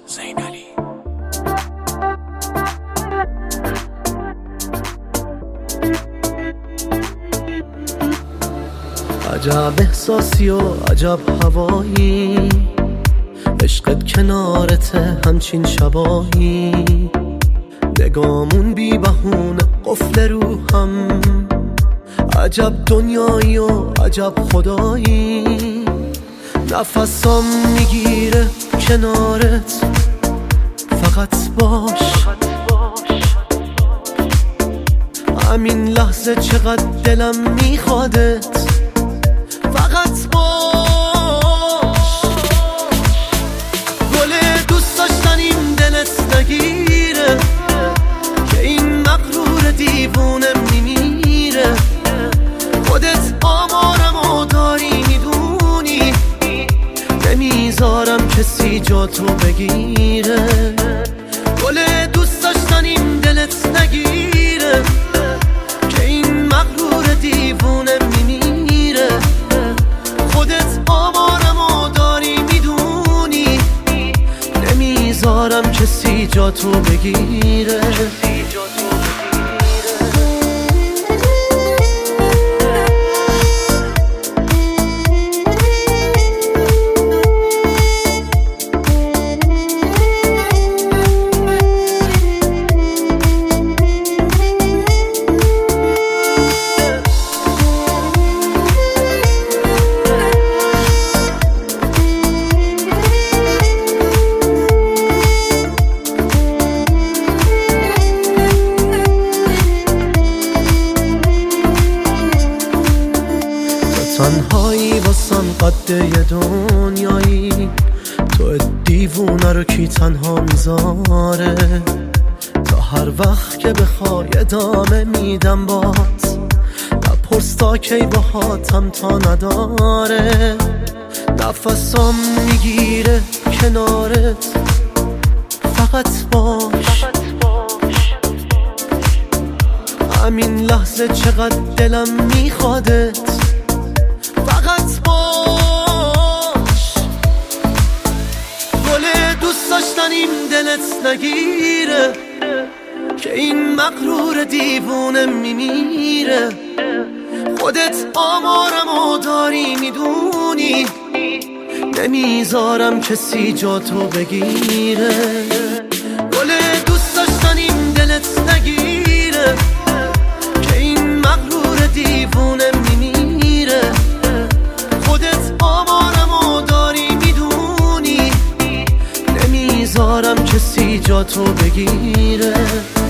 زینالی. عجب احساسی و عجب هوایی، عشقت کنارته همچین شبایی، نگامون بی بهونه قفل روحم، عجب دنیایی و عجب خدایی، نفسم میگیره کنارت، فقط باش همین لحظه چقدر دلم میخوادت، فقط باش. گل دوست داشتنیم دلت نگیره که این مغرور دیوونه میمیره، خودت آمارم و داری میدونی، نمیذارم کسی جا تو بگیره. گل دوست داشتنیم دلت نگیره که این مغرور دیوونه میمیره، خودت آمارم و داری میدونی، نمیذارم کسی جا تو بگیره. تنهایی واسم قد یه دنیایی، تو دیوونه رو کی تنها میذاره، تا هر وقت که بخوای ادامه میدم بات، نپرس تا کی باهاتم تا نداره، نفسم میگیره کنارت، فقط باش همین لحظه چقدر دلم میخوادت، فقط باش. گل دوست داشتنیم دلت نگیره که این مغرور دیوونه میمیره، خودت آمارم و داری میدونی، نمیذارم کسی جا تو بگیره. گل دوست داشتنیم دلت نگیره که این مغرور دیوونه میمیره، خودت آمارم و داری میدونی، نمیذارم کسی جا تو بگیره.